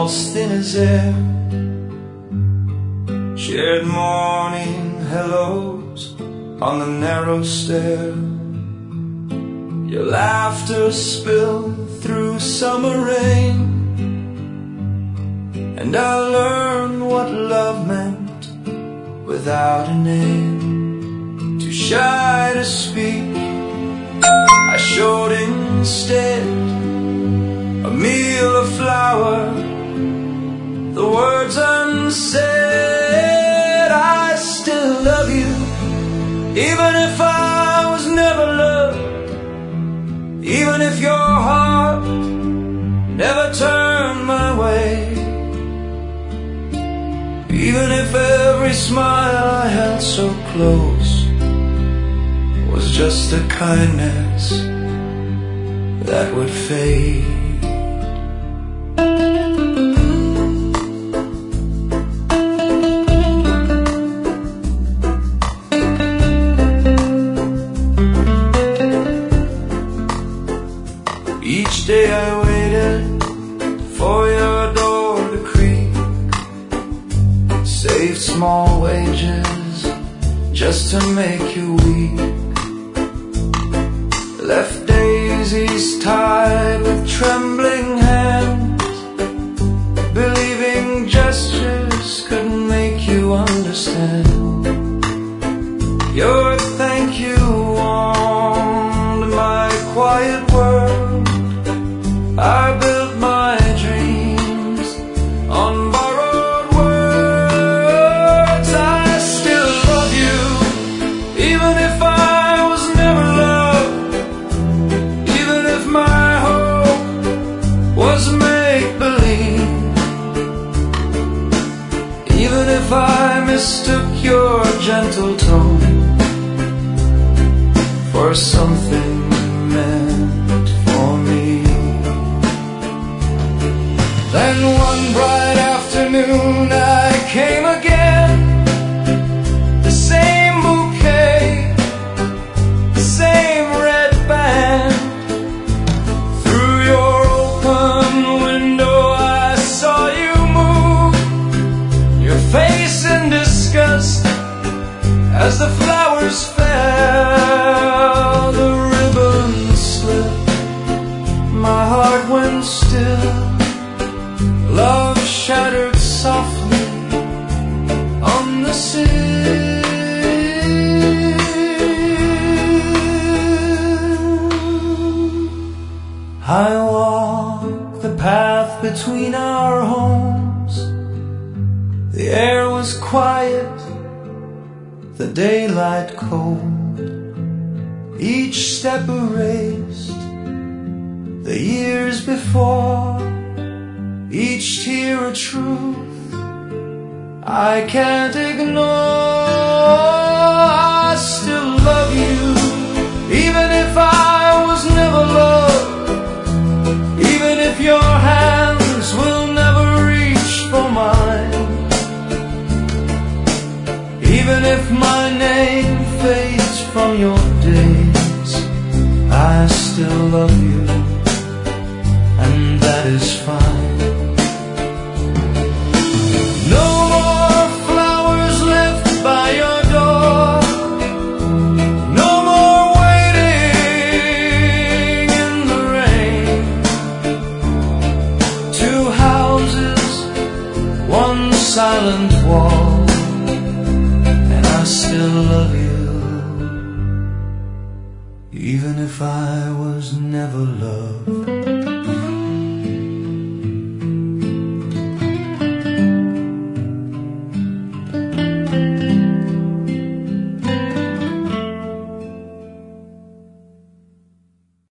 waltz thin as air, shared morning hellos on the narrow stair. Your laughter spilled through summer rain, and I learned what love meant without a name. Too shy to speak, I showed instead a meal of flour, the words unsaid. I still love you, even if I was never loved, even if your heart never turned my way, even if every smile I held so close was just a kindness that would fade. Each day I waited for your door to creak, saved small wages just to make you weak, left daisies tied with trembling hands, believing gestures could make you understand. Your thank you warmed my quiet world. I built my dreams on borrowed words. I still love you, even if I was never loved, even if my hope was make-believe, even if I mistook your gentle tone for something meant for me. Then one bright afternoon I came again, the same bouquet, the same red band. Through your open window I saw you move, your face in disgust as the flowers fell. The ribbon slipped, my heart went still. Love shattered softly on the sill. I walked the path between our homes. The air was quiet, the daylight cold. Each step erased the years before, each tear a truth I can't ignore. I still love you, even if I was never loved, even if your hands will never reach for mine, even if my name fades from your days. I still love you, and that is fine. No more flowers left by your door, no more waiting in the rain. Two houses, one silent wall, and I still love you, even if I was never loved.